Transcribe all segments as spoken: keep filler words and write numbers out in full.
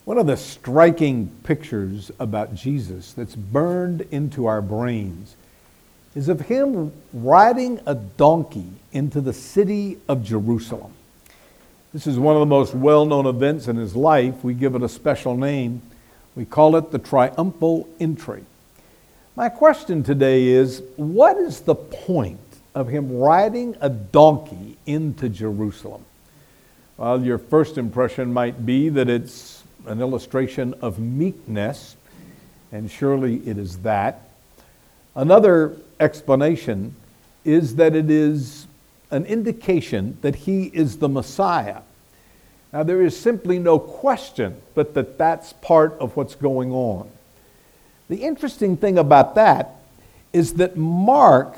One of the striking pictures about Jesus that's burned into our brains is of him riding a donkey into the city of Jerusalem. This is one of the most well-known events in his life. We give it a special name. We call it the triumphal entry. My question today is, what is the point of him riding a donkey into Jerusalem? Well, your first impression might be that it's an illustration of meekness, and surely it is that. Another explanation is that it is an indication that he is the Messiah. Now, there is simply no question but that that's part of what's going on. The interesting thing about that is that Mark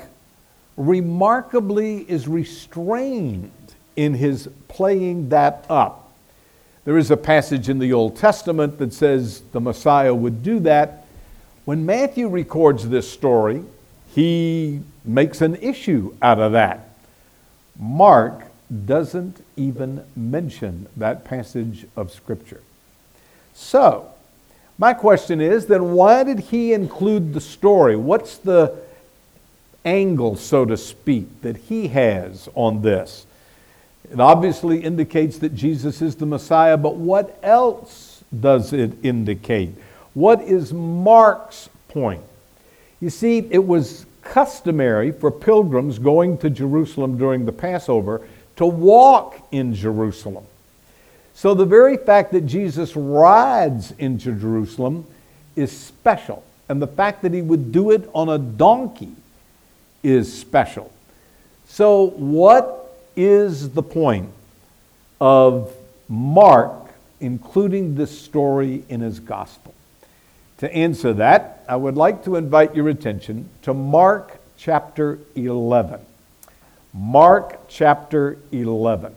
remarkably is restrained in his playing that up. There is a passage in the Old Testament that says the Messiah would do that. When Matthew records this story, he makes an issue out of that. Mark doesn't even mention that passage of Scripture. So, my question is, then why did he include the story? What's the angle, so to speak, that he has on this? It obviously indicates that Jesus is the Messiah, but what else does it indicate? What is Mark's point? You see, it was customary for pilgrims going to Jerusalem during the Passover to walk in Jerusalem. So the very fact that Jesus rides into Jerusalem is special, and the fact that he would do it on a donkey is special. So what is the point of Mark including this story in his gospel? To answer that, I would like to invite your attention to Mark chapter eleven. Mark chapter eleven.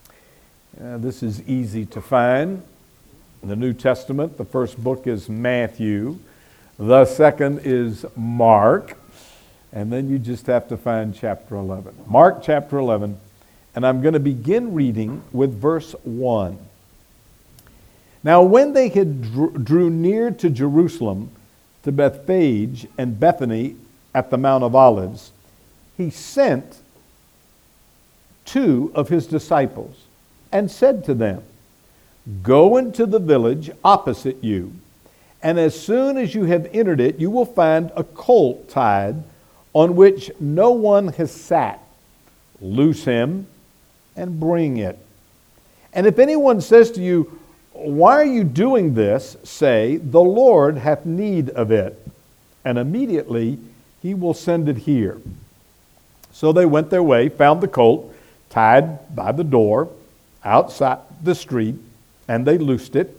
Uh, this is easy to find. In the New Testament, the first book is Matthew. The second is Mark. And then you just have to find chapter eleven. Mark chapter eleven. And I'm going to begin reading with verse one. Now when they had drew near to Jerusalem, to Bethphage and Bethany at the Mount of Olives, he sent two of his disciples and said to them, "Go into the village opposite you, and as soon as you have entered it, you will find a colt tied on which no one has sat. Loose him and bring it. And if anyone says to you, 'Why are you doing this?' say, 'The Lord hath need of it, and immediately he will send it here.' So they went their way, found the colt tied by the door outside the street, and they loosed it.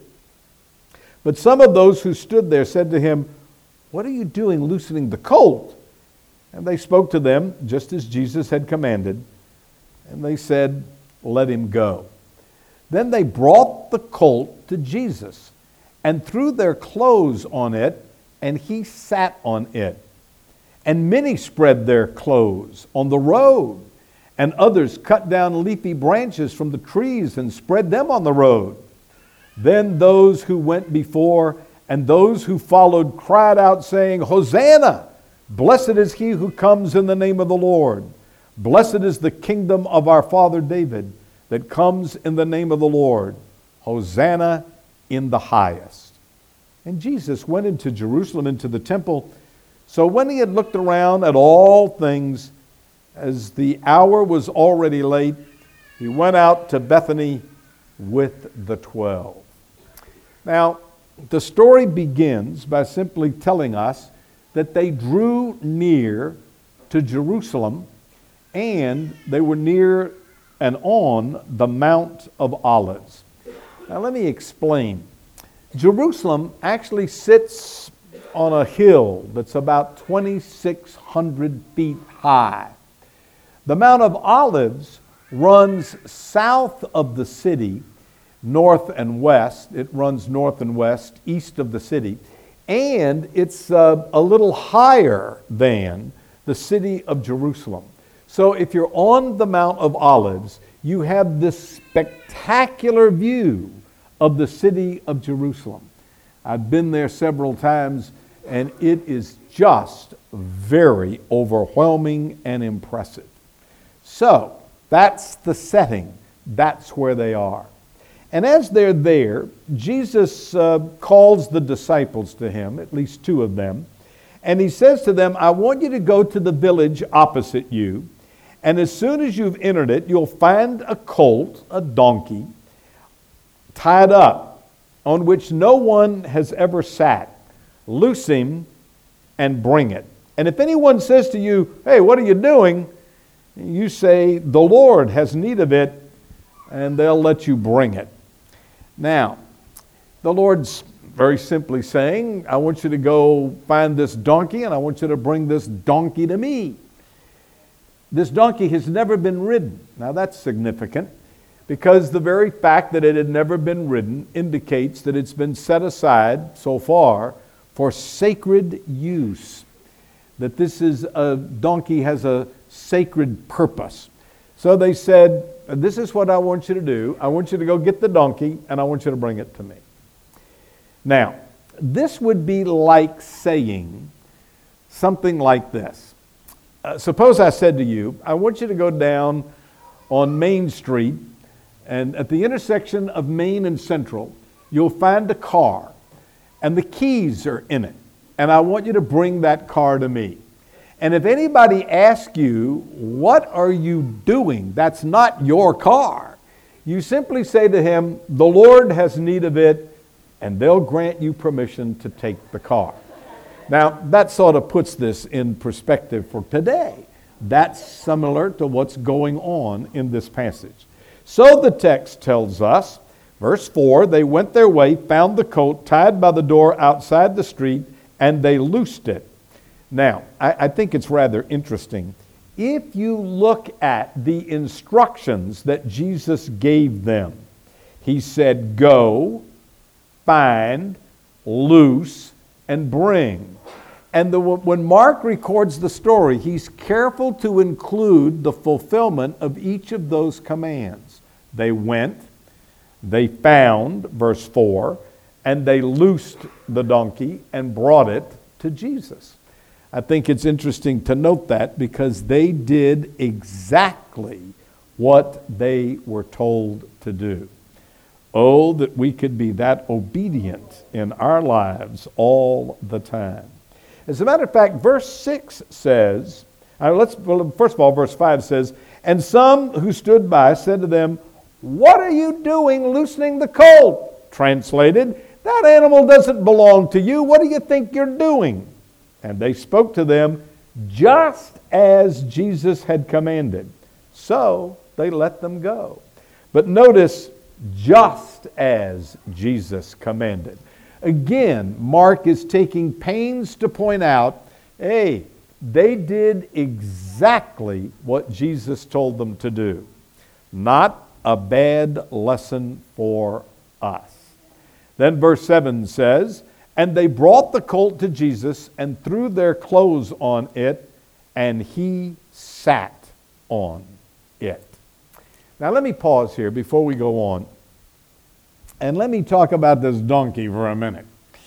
But some of those who stood there said to him, 'What are you doing loosening the colt?' And they spoke to them just as Jesus had commanded. And they said, 'Let him go.' Then they brought the colt to Jesus and threw their clothes on it, and he sat on it. And many spread their clothes on the road, and others cut down leafy branches from the trees and spread them on the road. Then those who went before and those who followed cried out, saying, 'Hosanna! Blessed is he who comes in the name of the Lord. Blessed is the kingdom of our father David that comes in the name of the Lord. Hosanna in the highest.' And Jesus went into Jerusalem, into the temple. So when he had looked around at all things, as the hour was already late, he went out to Bethany with the twelve." Now, the story begins by simply telling us that they drew near to Jerusalem, and they were near and on the Mount of Olives. Now let me explain. Jerusalem actually sits on a hill that's about twenty-six hundred feet high. The Mount of Olives runs south of the city, north and west. It runs north and west, east of the city. And it's uh, a little higher than the city of Jerusalem. So if you're on the Mount of Olives, you have this spectacular view of the city of Jerusalem. I've been there several times, and it is just very overwhelming and impressive. So, that's the setting. That's where they are. And as they're there, Jesus uh, calls the disciples to him, at least two of them, and he says to them, I want you to go to the village opposite you, and as soon as you've entered it, you'll find a colt, a donkey, tied up, on which no one has ever sat. Loose him and bring it. And if anyone says to you, hey, what are you doing? You say, the Lord has need of it, and they'll let you bring it. Now, the Lord's very simply saying, I want you to go find this donkey, and I want you to bring this donkey to me. This donkey has never been ridden. Now that's significant, because the very fact that it had never been ridden indicates that it's been set aside so far for sacred use. That this is a donkey has a sacred purpose. So they said, this is what I want you to do. I want you to go get the donkey, and I want you to bring it to me. Now, this would be like saying something like this. Uh, suppose I said to you, I want you to go down on Main Street, and at the intersection of Main and Central, you'll find a car, and the keys are in it, and I want you to bring that car to me. And if anybody asks you, what are you doing? That's not your car. You simply say to him, the Lord has need of it, and they'll grant you permission to take the car. Now, that sort of puts this in perspective for today. That's similar to what's going on in this passage. So the text tells us, verse four, they went their way, found the colt tied by the door outside the street, and they loosed it. Now, I, I think it's rather interesting. If you look at the instructions that Jesus gave them, he said, go, find, loose, and bring. And the, when Mark records the story, he's careful to include the fulfillment of each of those commands. They went, they found, verse four, and they loosed the donkey and brought it to Jesus. I think it's interesting to note that because they did exactly what they were told to do. Oh, that we could be that obedient in our lives all the time. As a matter of fact, verse six says, uh, let's well, first of all, verse five says, and some who stood by said to them, what are you doing loosening the colt? Translated, that animal doesn't belong to you. What do you think you're doing? And they spoke to them just as Jesus had commanded. So they let them go. But notice, just as Jesus commanded. Again, Mark is taking pains to point out, hey, they did exactly what Jesus told them to do. Not a bad lesson for us. Then verse seven says, and they brought the colt to Jesus and threw their clothes on it, and he sat on it. Now let me pause here before we go on, and let me talk about this donkey for a minute.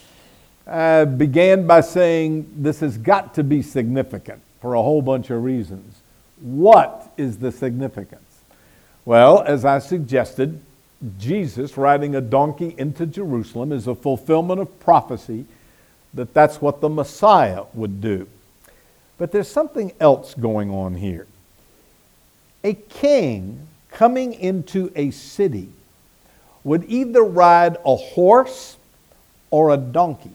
I began by saying this has got to be significant for a whole bunch of reasons. What is the significance? Well, as I suggested, Jesus riding a donkey into Jerusalem is a fulfillment of prophecy that that's what the Messiah would do. But there's something else going on here. A king coming into a city would either ride a horse or a donkey.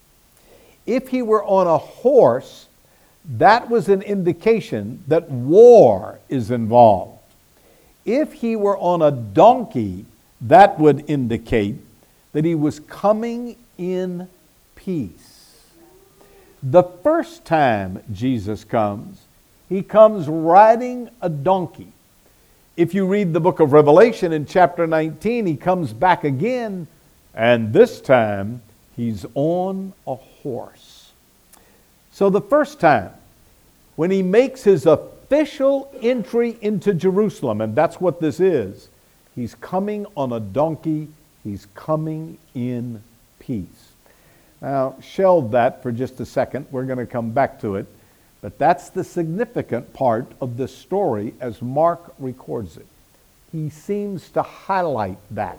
If he were on a horse, that was an indication that war is involved. If he were on a donkey, that would indicate that he was coming in peace. The first time Jesus comes, he comes riding a donkey. If you read the book of Revelation in chapter nineteen, he comes back again, and this time he's on a horse. So the first time, when he makes his official entry into Jerusalem, and that's what this is, he's coming on a donkey, He's coming in peace. Now, shelve that for just a second. We're going to come back to it. But that's the significant part of this story as Mark records it. He seems to highlight that.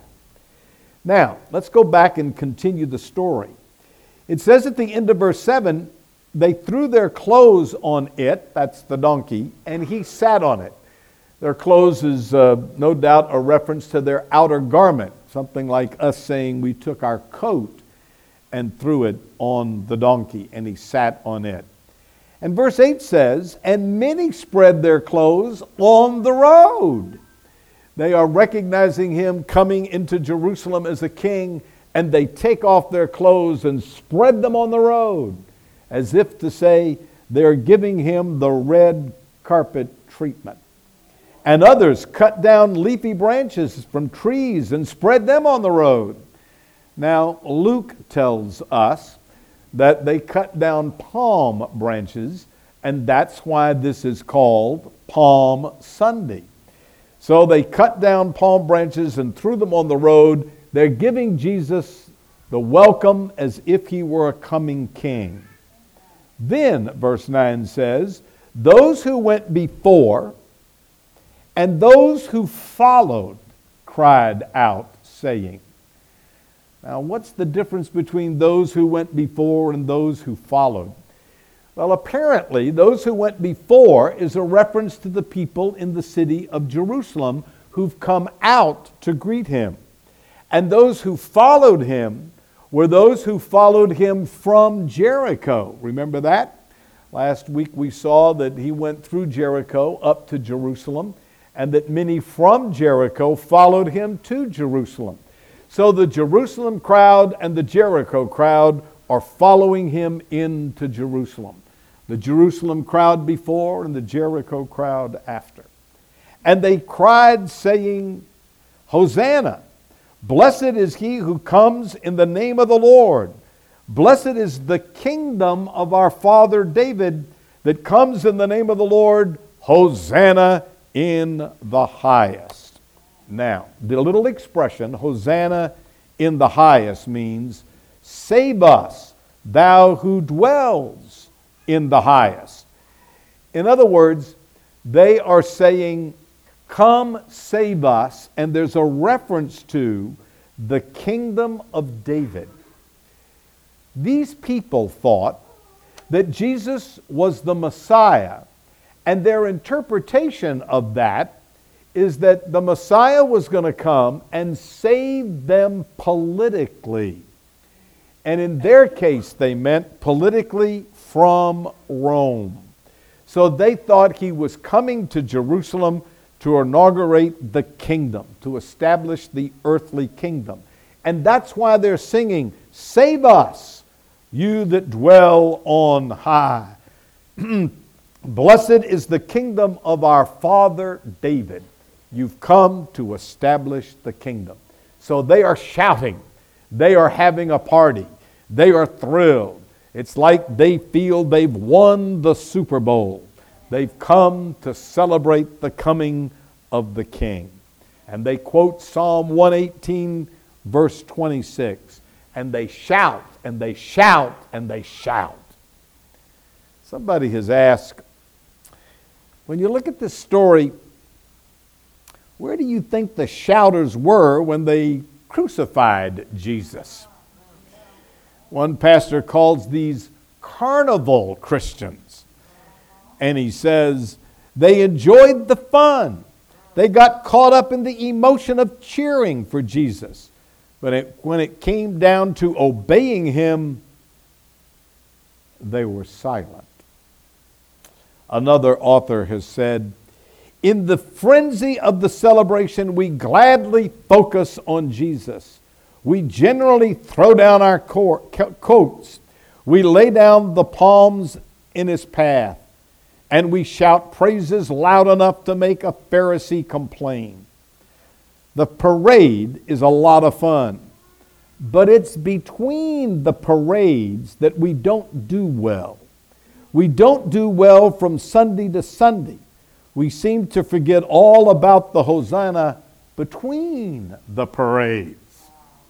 Now, let's go back and continue the story. It says at the end of verse seven, they threw their clothes on it, that's the donkey, and he sat on it. Their clothes is uh, no doubt a reference to their outer garment, something like us saying we took our coat and threw it on the donkey, and he sat on it. And verse eight says, and many spread their clothes on the road. They are recognizing him coming into Jerusalem as a king, and they take off their clothes and spread them on the road, as if to say they're giving him the red carpet treatment. And others cut down leafy branches from trees and spread them on the road. Now, Luke tells us that they cut down palm branches, and that's why this is called Palm Sunday. So they cut down palm branches and threw them on the road. They're giving Jesus the welcome as if he were a coming king. Then, verse nine says, those who went before and those who followed cried out, saying. Now, what's the difference between those who went before and those who followed? Well, apparently, those who went before is a reference to the people in the city of Jerusalem who've come out to greet him. And those who followed him were those who followed him from Jericho. Remember that? Last week we saw that he went through Jericho up to Jerusalem, and that many from Jericho followed him to Jerusalem. So the Jerusalem crowd and the Jericho crowd are following him into Jerusalem. The Jerusalem crowd before and the Jericho crowd after. And they cried, saying, Hosanna! Blessed is he who comes in the name of the Lord. Blessed is the kingdom of our father David that comes in the name of the Lord. Hosanna in the highest. Now, the little expression, Hosanna in the highest, means, save us, thou who dwells in the highest. In other words, they are saying, come save us, and there's a reference to the kingdom of David. These people thought that Jesus was the Messiah, and their interpretation of that is that the Messiah was going to come and save them politically. And in their case, they meant politically from Rome. So they thought he was coming to Jerusalem to inaugurate the kingdom, to establish the earthly kingdom. And that's why they're singing, save us, you that dwell on high. Blessed is the kingdom of our father David. You've come to establish the kingdom. So they are shouting. They are having a party. They are thrilled. It's like they feel they've won the Super Bowl. They've come to celebrate the coming of the King. And they quote Psalm one eighteen, verse twenty-six. And they shout, and they shout, and they shout. Somebody has asked, when you look at this story, where do you think the shouters were when they crucified Jesus? One pastor calls these carnival Christians. And he says they enjoyed the fun. They got caught up in the emotion of cheering for Jesus. But it, when it came down to obeying him, they were silent. Another author has said, in the frenzy of the celebration, we gladly focus on Jesus. We generally throw down our coats. We lay down the palms in his path. And we shout praises loud enough to make a Pharisee complain. The parade is a lot of fun. But it's between the parades that we don't do well. We don't do well from Sunday to Sunday. We seem to forget all about the Hosanna between the parades.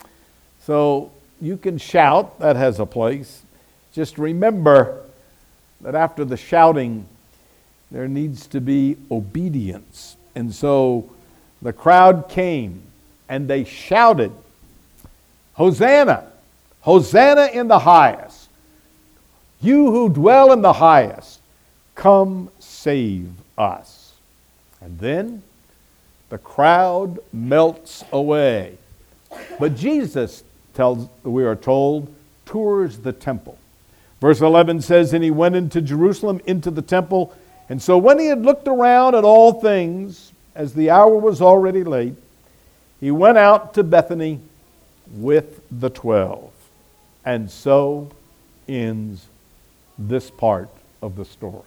So you can shout, that has a place. Just remember that after the shouting, there needs to be obedience. And so the crowd came and they shouted, Hosanna! Hosanna in the highest! You who dwell in the highest, come save us. And then the crowd melts away. But Jesus tells, we are told, tours the temple. Verse eleven says, and he went into Jerusalem, into the temple. And so when he had looked around at all things, as the hour was already late, he went out to Bethany with the twelve. And so ends this part of the story.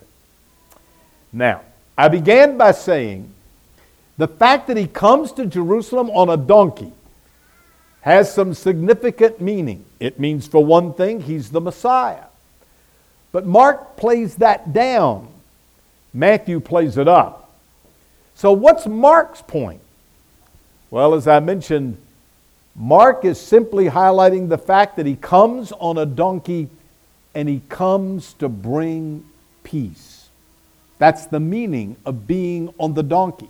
Now, I began by saying the fact that he comes to Jerusalem on a donkey has some significant meaning. It means, for one thing, he's the Messiah. But Mark plays that down. Matthew plays it up. So what's Mark's point? Well, as I mentioned, Mark is simply highlighting the fact that he comes on a donkey and he comes to bring peace. That's the meaning of being on the donkey.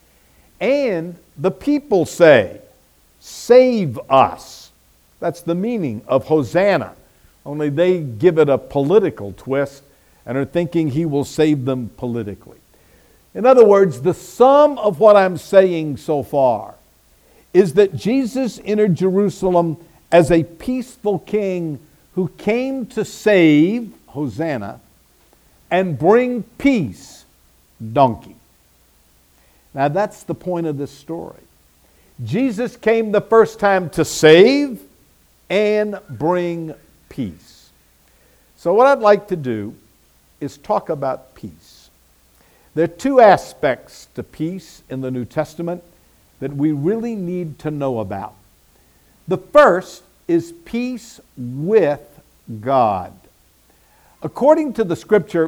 And the people say, save us. That's the meaning of Hosanna. Only they give it a political twist and are thinking he will save them politically. In other words, the sum of what I'm saying so far is that Jesus entered Jerusalem as a peaceful king who came to save, Hosanna, and bring peace, donkey. Now that's the point of this story. Jesus came the first time to save and bring peace. So what I'd like to do is talk about peace. There are two aspects to peace in the New Testament that we really need to know about. The first is peace with God. According to the Scripture,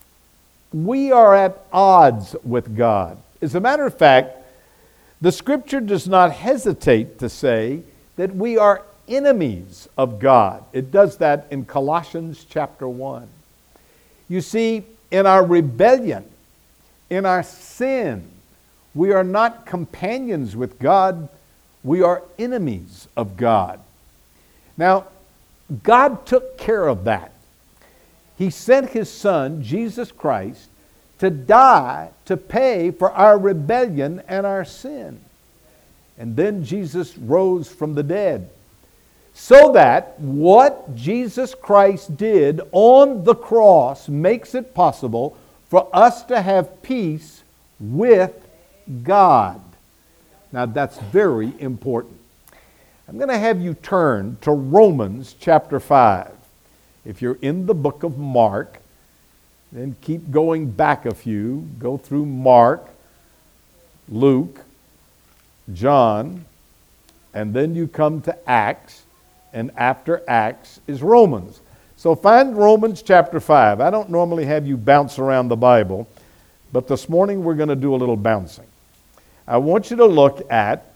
we are at odds with God. As a matter of fact, the Scripture does not hesitate to say that we are enemies of God. It does that in Colossians chapter one. You see, in our rebellion, in our sin, we are not companions with God, we are enemies of God. Now, God took care of that. He sent His Son, Jesus Christ, to die to pay for our rebellion and our sin. And then Jesus rose from the dead. So that what Jesus Christ did on the cross makes it possible for us to have peace with God. Now that's very important. I'm going to have you turn to Romans chapter five. If you're in the book of Mark, then keep going back a few. Go through Mark, Luke, John, and then you come to Acts, and after Acts is Romans. So find Romans chapter five. I don't normally have you bounce around the Bible, but this morning we're going to do a little bouncing. I want you to look at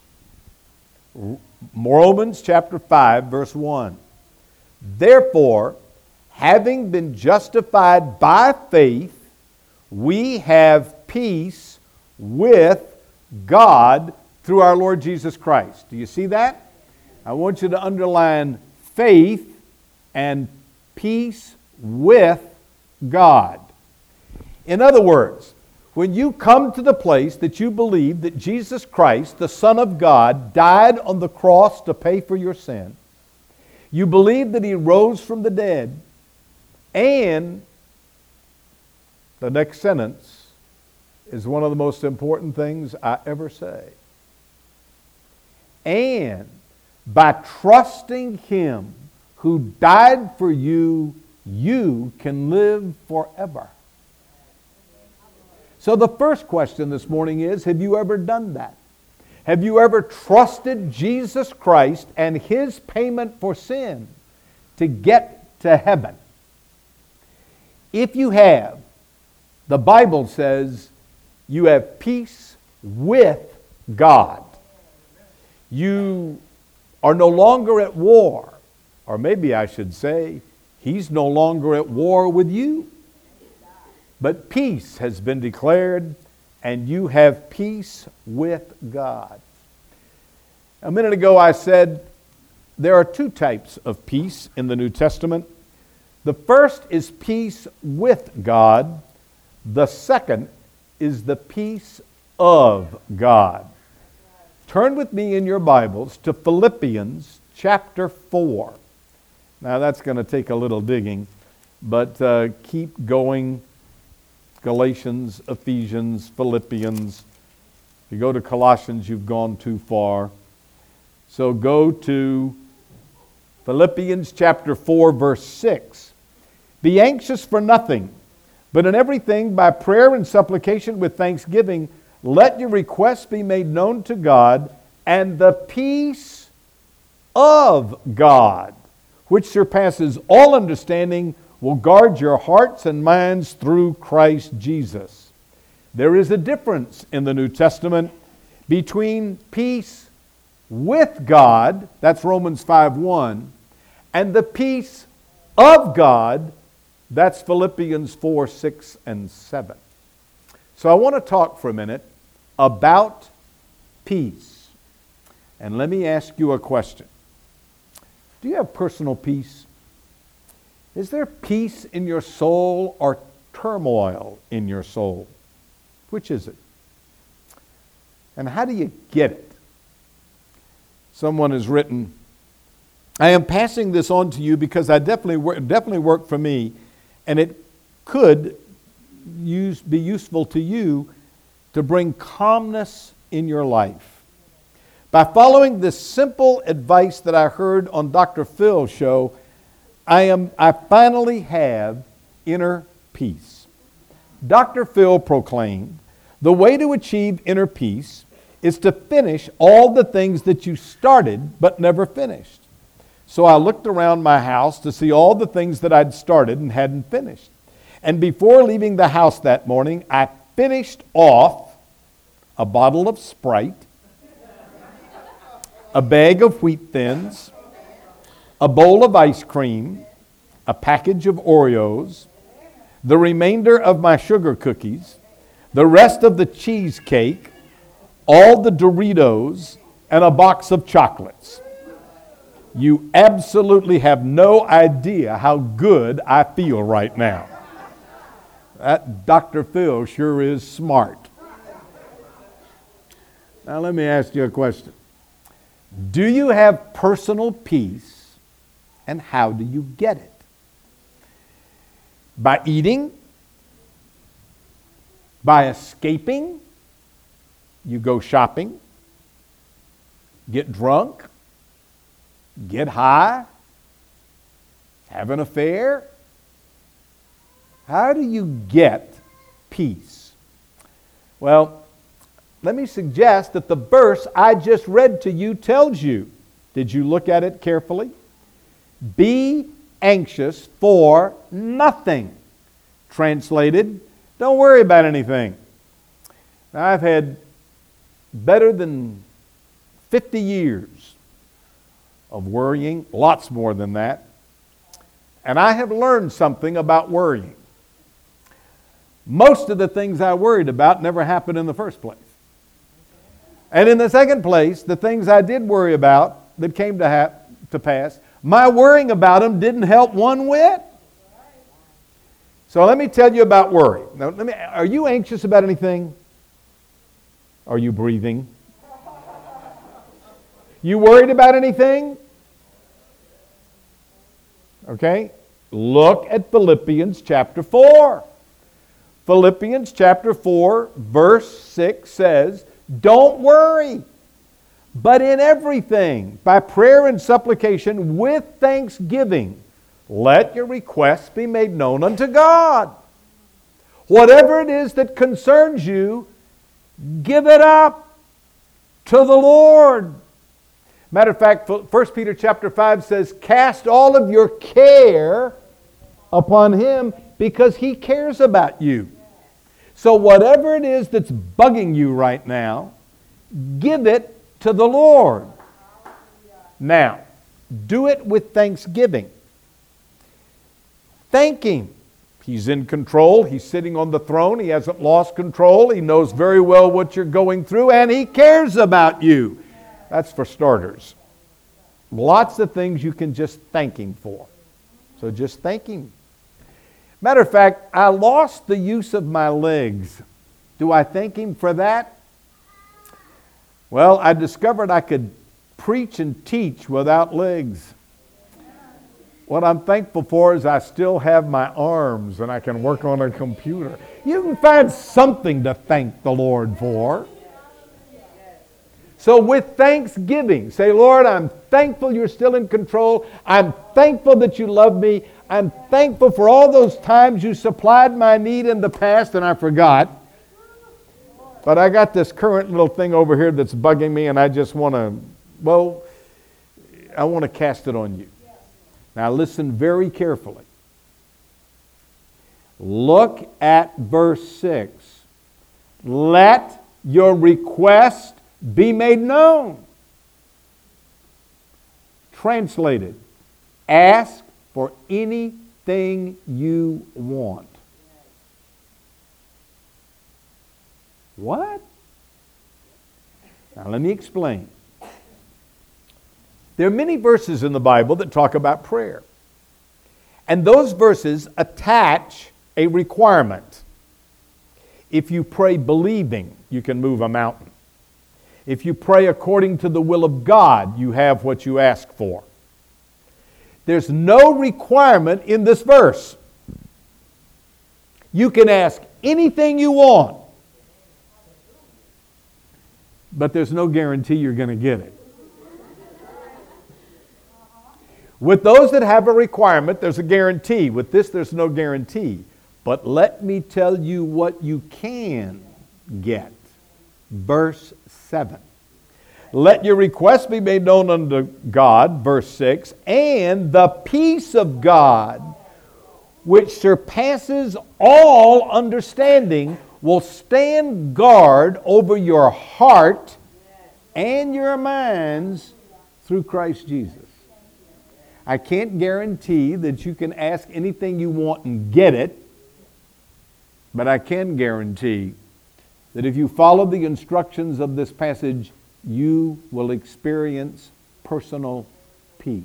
Romans chapter five, verse one. Therefore, having been justified by faith, we have peace with God through our Lord Jesus Christ. Do you see that? I want you to underline faith and peace with God. In other words, when you come to the place that you believe that Jesus Christ, the Son of God, died on the cross to pay for your sin, you believe that He rose from the dead, and the next sentence is one of the most important things I ever say. And by trusting Him who died for you, you can live forever. So the first question this morning is, have you ever done that? Have you ever trusted Jesus Christ and His payment for sin to get to heaven? If you have, the Bible says you have peace with God. You are no longer at war. Or maybe I should say, He's no longer at war with you. But peace has been declared, and you have peace with God. A minute ago I said there are two types of peace in the New Testament. The first is peace with God. The second is the peace of God. Turn with me in your Bibles to Philippians chapter four. Now that's going to take a little digging, but uh, keep going. Galatians, Ephesians, Philippians. If you go to Colossians, you've gone too far. So go to Philippians chapter four, verse six. Be anxious for nothing, but in everything by prayer and supplication with thanksgiving, let your requests be made known to God, and the peace of God, which surpasses all understanding, will guard your hearts and minds through Christ Jesus. There is a difference in the New Testament between peace with God, that's Romans five one, and the peace of God, that's Philippians four, six, and seven. So I want to talk for a minute about peace. And let me ask you a question. Do you have personal peace? Is there peace in your soul or turmoil in your soul? Which is it? And how do you get it? Someone has written, I am passing this on to you because I definitely work, definitely worked for me, and it could use, be useful to you to bring calmness in your life. By following this simple advice that I heard on Doctor Phil's show, I am I finally have inner peace. Doctor Phil proclaimed, the way to achieve inner peace is to finish all the things that you started but never finished. So I looked around my house to see all the things that I'd started and hadn't finished. And before leaving the house that morning, I finished off a bottle of Sprite, a bag of Wheat Thins, a bowl of ice cream, a package of Oreos, the remainder of my sugar cookies, the rest of the cheesecake, all the Doritos, and a box of chocolates. You absolutely have no idea how good I feel right now. That Doctor Phil sure is smart. Now let me ask you a question. Do you have personal peace, and how do you get it? By eating? By escaping? You go shopping? Get drunk? Get high? Have an affair? How do you get peace? Well, let me suggest that the verse I just read to you tells you. Did you look at it carefully? Be anxious for nothing. Translated, don't worry about anything. Now, I've had better than fifty years of worrying, lots more than that. And I have learned something about worrying. Most of the things I worried about never happened in the first place. And in the second place, the things I did worry about that came to, ha- to pass, my worrying about them didn't help one whit. So let me tell you about worry. Now, let me, are you anxious about anything? Are you breathing? You worried about anything? Okay. Look at Philippians chapter four. Philippians chapter four, verse six says, don't worry, but in everything, by prayer and supplication with thanksgiving, let your requests be made known unto God. Whatever it is that concerns you, give it up to the Lord. Matter of fact, First Peter chapter five says, cast all of your care upon Him because He cares about you. So whatever it is that's bugging you right now, give it to the Lord. Now, do it with thanksgiving. Thank Him. He's in control. He's sitting on the throne. He hasn't lost control. He knows very well what you're going through, and He cares about you. That's for starters. Lots of things you can just thank Him for. So just thank Him. Matter of fact, I lost the use of my legs. Do I thank Him for that? Well, I discovered I could preach and teach without legs. What I'm thankful for is I still have my arms and I can work on a computer. You can find something to thank the Lord for. So with thanksgiving, say, Lord, I'm thankful you're still in control. I'm thankful that you love me. I'm thankful for all those times you supplied my need in the past and I forgot. But I got this current little thing over here that's bugging me and I just want to, well, I want to cast it on you. Now listen very carefully. Look at verse six. Let your request be made known. Translated, ask for anything you want. What? Now let me explain. There are many verses in the Bible that talk about prayer. And those verses attach a requirement. If you pray believing, you can move a mountain. If you pray according to the will of God, you have what you ask for. There's no requirement in this verse. You can ask anything you want, but there's no guarantee you're going to get it. With those that have a requirement, there's a guarantee. With this, there's no guarantee. But let me tell you what you can get. Verse seven. Let your requests be made known unto God, verse six, and the peace of God, which surpasses all understanding, will stand guard over your heart and your minds through Christ Jesus. I can't guarantee that you can ask anything you want and get it, but I can guarantee that if you follow the instructions of this passage, you will experience personal peace.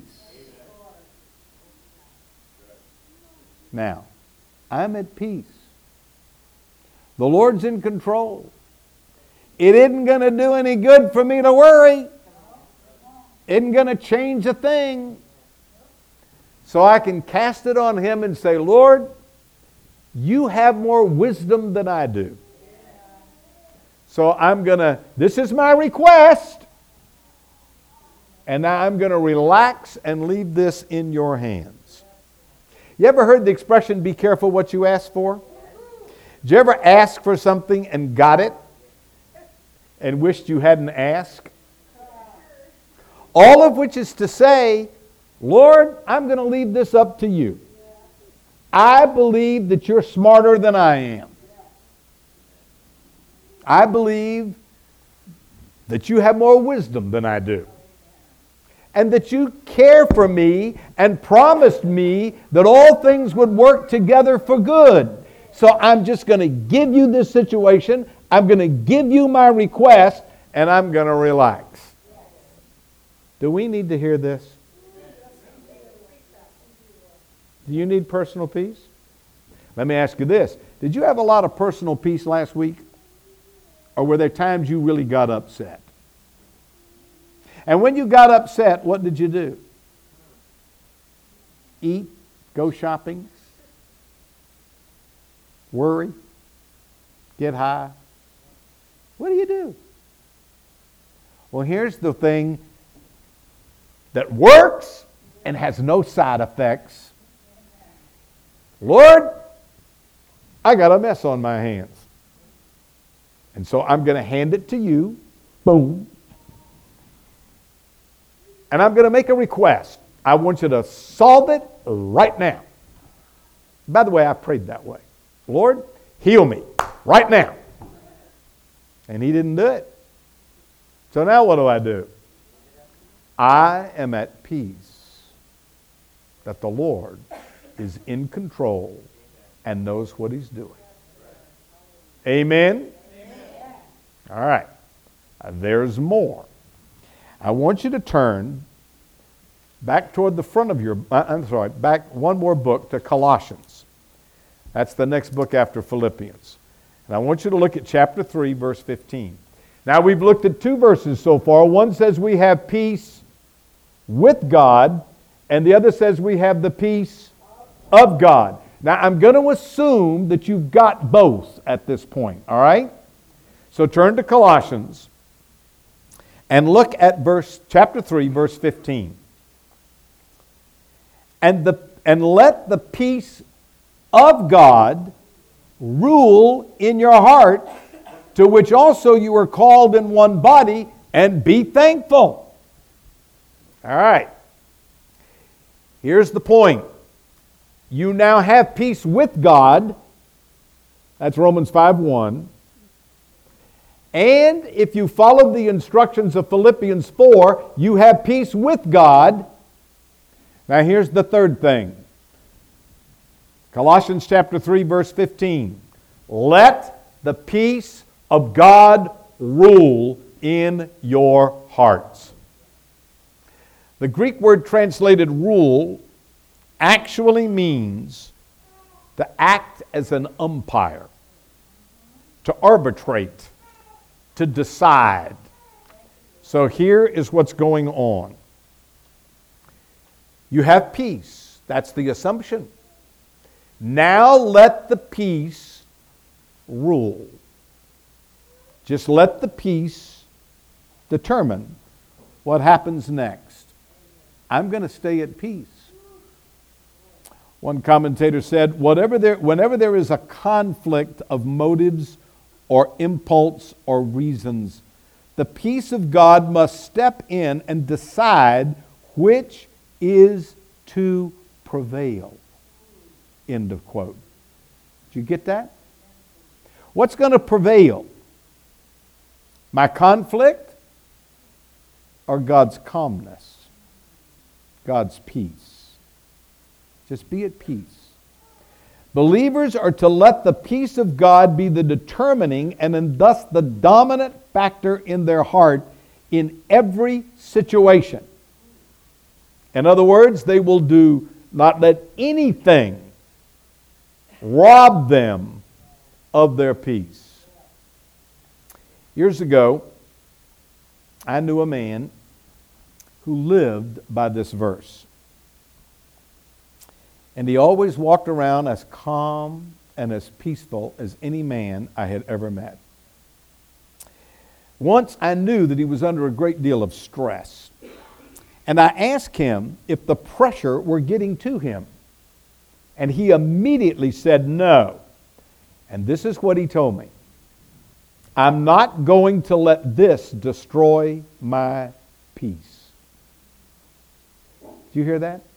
Now, I'm at peace. The Lord's in control. It isn't going to do any good for me to worry. It isn't going to change a thing. So I can cast it on Him and say, Lord, you have more wisdom than I do. So I'm going to, this is my request. And now I'm going to relax and leave this in your hands. You ever heard the expression, be careful what you ask for? Did you ever ask for something and got it and wished you hadn't asked? All of which is to say, Lord, I'm going to leave this up to you. I believe that you're smarter than I am. I believe that you have more wisdom than I do. And that you care for me and promised me that all things would work together for good. So I'm just going to give you this situation. I'm going to give you my request, and I'm going to relax. Do we need to hear this? Do you need personal peace? Let me ask you this. Did you have a lot of personal peace last week? Or were there times you really got upset? And when you got upset, what did you do? Eat? Go shopping? Worry? Get high? What do you do? Well, here's the thing that works and has no side effects. Lord, I got a mess on my hands. And so I'm going to hand it to you. Boom. And I'm going to make a request. I want you to solve it right now. By the way, I prayed that way. Lord, heal me right now. And He didn't do it. So now what do I do? I am at peace that the Lord is in control and knows what He's doing. Amen? Amen. All right. Uh, there's more. I want you to turn back toward the front of your, uh, I'm sorry, back one more book to Colossians. That's the next book after Philippians. And I want you to look at chapter three, verse fifteen. Now we've looked at two verses so far. One says we have peace with God, and the other says we have the peace of God. Now I'm going to assume that you've got both at this point, all right? So turn to Colossians and look at verse chapter three, verse fifteen. And the and let the peace of God rule in your heart, to which also you are called in one body, and be thankful. All right. Here's the point. You now have peace with God. That's Romans five one. And if you follow the instructions of Philippians four, you have peace with God. Now here's the third thing. Colossians chapter three, verse fifteen. Let the peace of God rule in your hearts. The Greek word translated rule actually means to act as an umpire, to arbitrate, to decide. So here is what's going on. You have peace. That's the assumption. Now let the peace rule. Just let the peace determine what happens next. I'm going to stay at peace. One commentator said, Whatever there, whenever there is a conflict of motives or impulse or reasons, the peace of God must step in and decide which is to prevail. End of quote. Did you get that? What's going to prevail? My conflict or God's calmness? God's peace. Just be at peace. Believers are to let the peace of God be the determining and thus the dominant factor in their heart in every situation. In other words, they will do not let anything rob them of their peace. Years ago, I knew a man who lived by this verse. And he always walked around as calm and as peaceful as any man I had ever met. Once I knew that he was under a great deal of stress. And I asked him if the pressure were getting to him. And he immediately said no. And this is what he told me. I'm not going to let this destroy my peace. Do you hear that?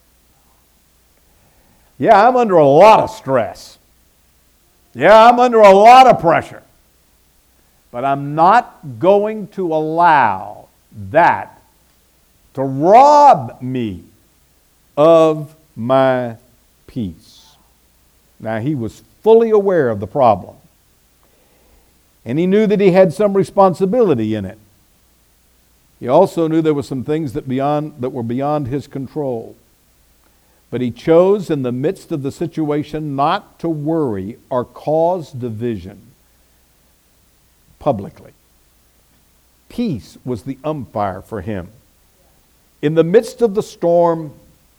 Yeah, I'm under a lot of stress. Yeah, I'm under a lot of pressure. But I'm not going to allow that to rob me of my peace. Now, he was fully aware of the problem. And he knew that he had some responsibility in it. He also knew there were some things that beyond that were beyond his control. But he chose in the midst of the situation not to worry or cause division publicly. Peace was the umpire for him. In the midst of the storm,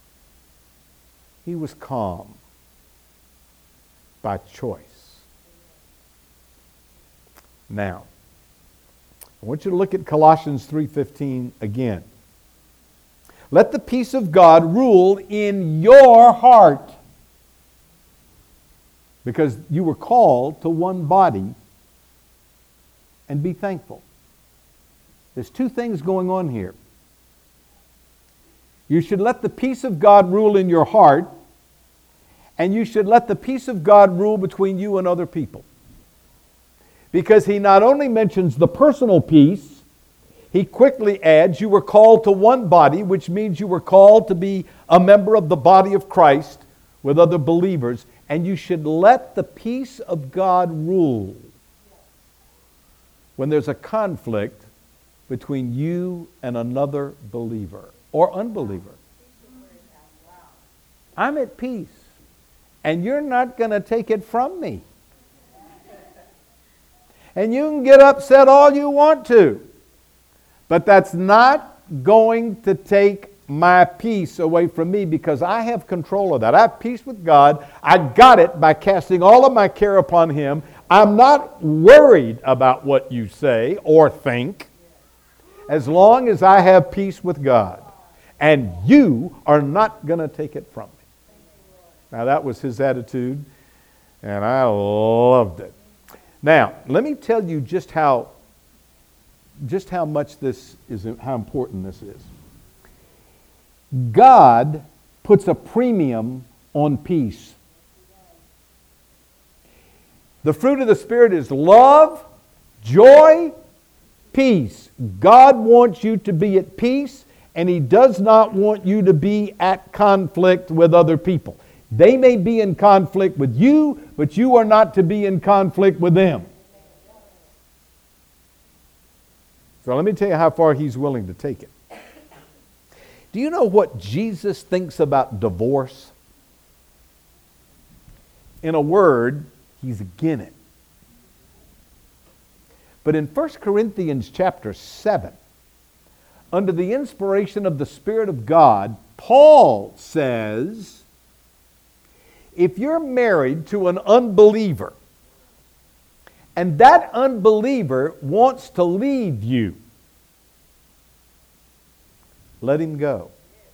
he was calm by choice. Now, I want you to look at Colossians three fifteen again. Let the peace of God rule in your heart, because you were called to one body, and be thankful. There's two things going on here. You should let the peace of God rule in your heart, and you should let the peace of God rule between you and other people. Because he not only mentions the personal peace, he quickly adds, you were called to one body, which means you were called to be a member of the body of Christ with other believers, and you should let the peace of God rule when there's a conflict between you and another believer or unbeliever. I'm at peace, and you're not going to take it from me. And you can get upset all you want to, but that's not going to take my peace away from me, because I have control of that. I have peace with God. I got it by casting all of my care upon Him. I'm not worried about what you say or think, as long as I have peace with God. And you are not going to take it from me. Now, that was his attitude, and I loved it. Now, let me tell you just how just how much this is, how important this is. God puts a premium on peace. The fruit of the Spirit is love, joy, peace. God wants you to be at peace, and He does not want you to be at conflict with other people. They may be in conflict with you, but you are not to be in conflict with them. So let me tell you how far He's willing to take it. Do you know what Jesus thinks about divorce? In a word, He's against it. But in First Corinthians chapter seven, under the inspiration of the Spirit of God, Paul says, if you're married to an unbeliever, and that unbeliever wants to leave you, let him go.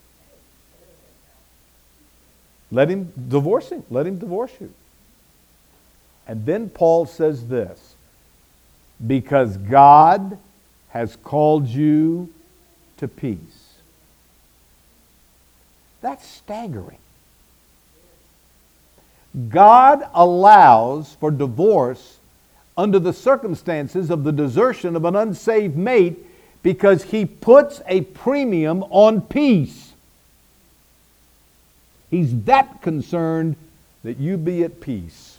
Let him divorce him. Let him divorce you. And then Paul says this, because God has called you to peace. That's staggering. God allows for divorce under the circumstances of the desertion of an unsaved mate because He puts a premium on peace. He's that concerned that you be at peace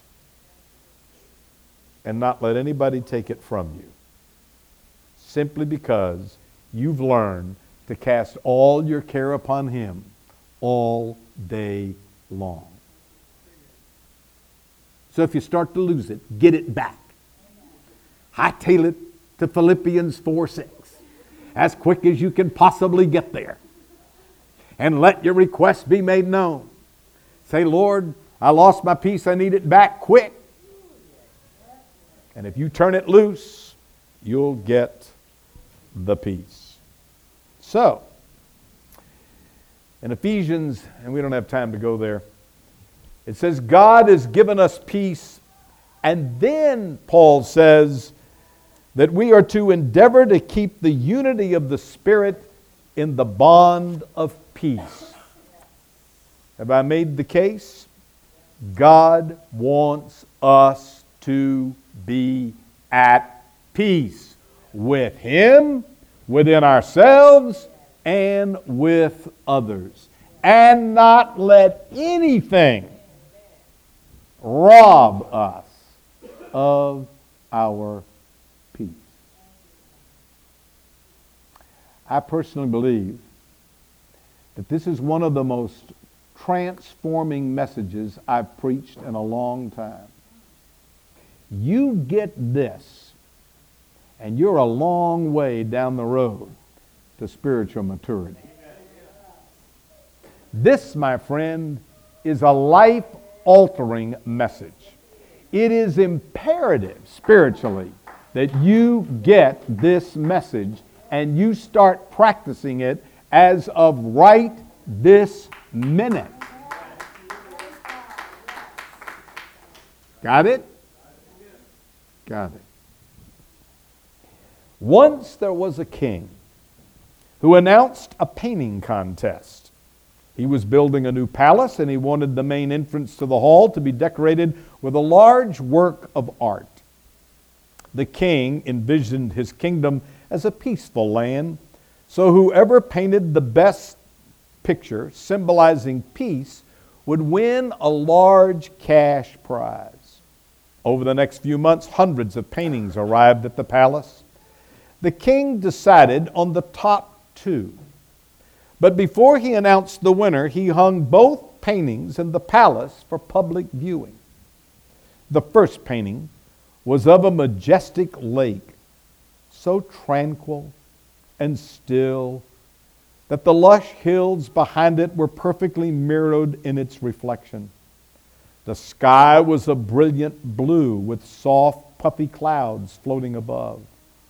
and not let anybody take it from you, simply because you've learned to cast all your care upon Him all day long. So if you start to lose it, get it back. Hightail it to Philippians four six, as quick as you can possibly get there. And let your request be made known. Say, Lord, I lost my peace. I need it back quick. And if you turn it loose, you'll get the peace. So, in Ephesians, and we don't have time to go there, it says God has given us peace. And then Paul says that we are to endeavor to keep the unity of the Spirit in the bond of peace. Have I made the case? God wants us to be at peace with Him, within ourselves, and with others. And not let anything rob us of our peace. I personally believe that this is one of the most transforming messages I've preached in a long time. You get this, and you're a long way down the road to spiritual maturity. This, my friend, is a life-altering message. It is imperative spiritually that you get this message and you start practicing it as of right this minute. Got it? Got it. Once there was a king who announced a painting contest. He was building a new palace, and he wanted the main entrance to the hall to be decorated with a large work of art. The king envisioned his kingdom as a peaceful land. So whoever painted the best picture symbolizing peace would win a large cash prize. Over the next few months, hundreds of paintings arrived at the palace. The king decided on the top two. But before he announced the winner, he hung both paintings in the palace for public viewing. The first painting was of a majestic lake, so tranquil and still that the lush hills behind it were perfectly mirrored in its reflection. The sky was a brilliant blue with soft, puffy clouds floating above.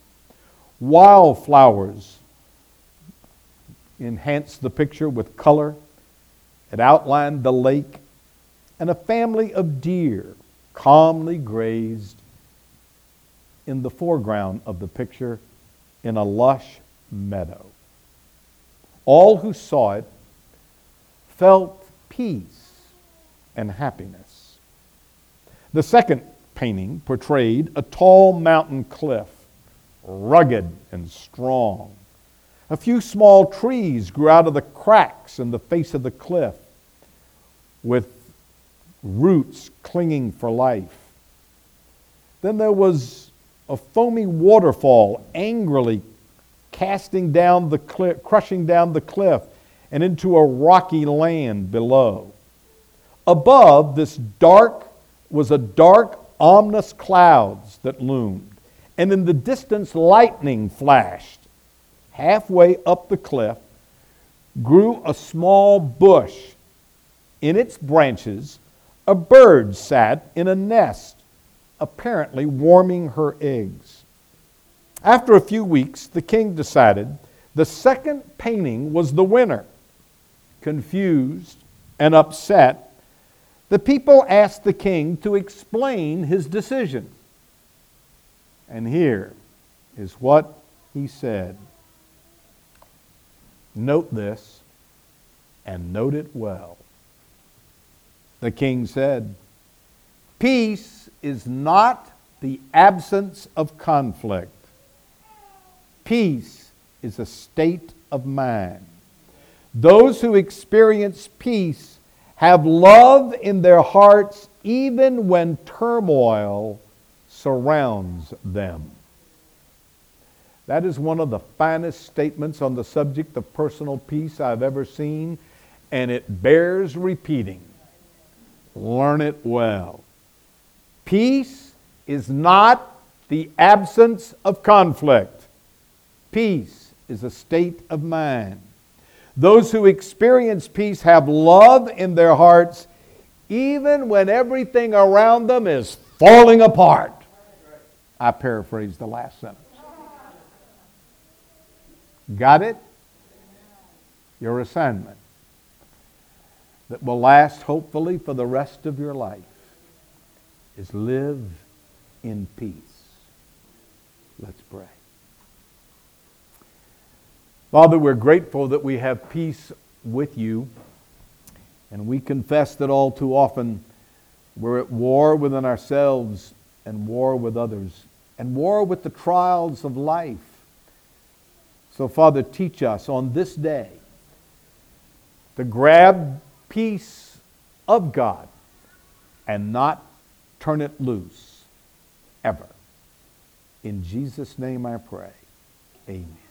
Wildflowers enhanced the picture with color. It outlined the lake, and a family of deer calmly grazed in the foreground of the picture in a lush meadow. All who saw it felt peace and happiness. The second painting portrayed a tall mountain cliff, rugged and strong. A few small trees grew out of the cracks in the face of the cliff with roots clinging for life. Then there was a foamy waterfall angrily casting down the cliff, crushing down the cliff and into a rocky land below. Above this dark was a dark, ominous clouds that loomed, and in the distance lightning flashed. Halfway up the cliff grew a small bush. In its branches, a bird sat in a nest, apparently warming her eggs. After a few weeks, the king decided the second painting was the winner. Confused and upset, the people asked the king to explain his decision. And here is what he said. Note this, and note it well. The king said, "Peace is not the absence of conflict. Peace is a state of mind. Those who experience peace have love in their hearts even when turmoil surrounds them." That is one of the finest statements on the subject of personal peace I've ever seen, and it bears repeating. Learn it well. Peace is not the absence of conflict. Peace is a state of mind. Those who experience peace have love in their hearts even when everything around them is falling apart. I paraphrased the last sentence. Got it? Your assignment that will last hopefully for the rest of your life is live in peace. Let's pray. Father, we're grateful that we have peace with you, and we confess that all too often we're at war within ourselves and war with others and war with the trials of life. So, Father, teach us on this day to grab peace of God and not turn it loose ever. In Jesus' name I pray. Amen.